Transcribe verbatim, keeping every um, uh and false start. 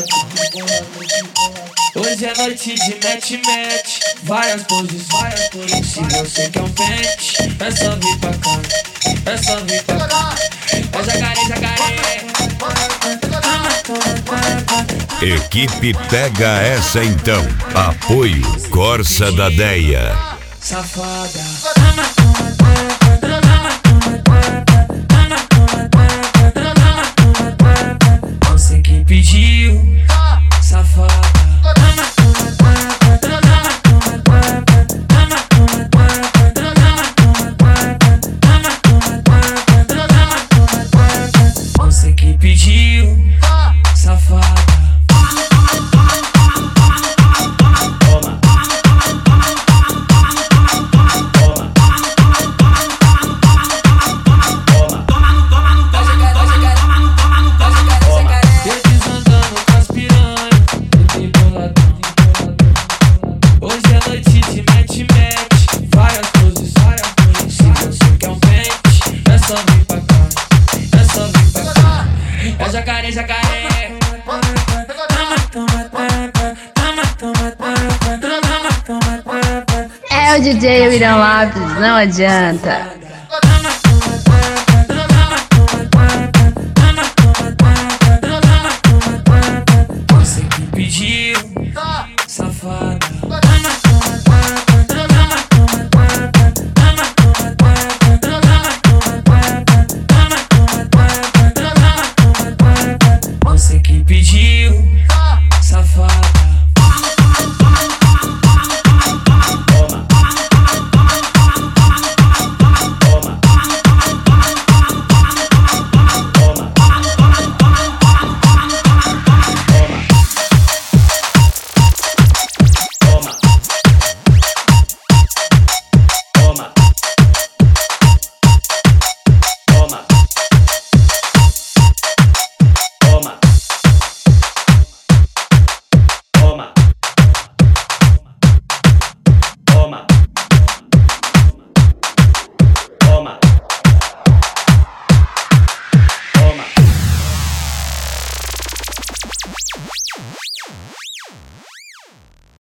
Hoje é noite de match-match, várias poses, várias poses. Se você quer um pente, é só vir pra cá, é só vir pra cá. É jacaré, jacaré. Equipe pega essa então. Apoio Corsa da Deia. Safada. Você que pediu, safada. Você que pediu, safada. Toma. Toma. Toma. Toma no, toma no, toma no, toma no, toma no, toma no, toma no, toma. Eu desandando com as piranhas, eu tenho boladão. Hoje é noite de match-match, várias poses, várias poses. Se você quer um pente, é só vir pra cá, é só vir pra cá. É jacaré, jacaré. É o D J William Lopes, não adianta. Você que pediu, safada. Você que pediu, safada.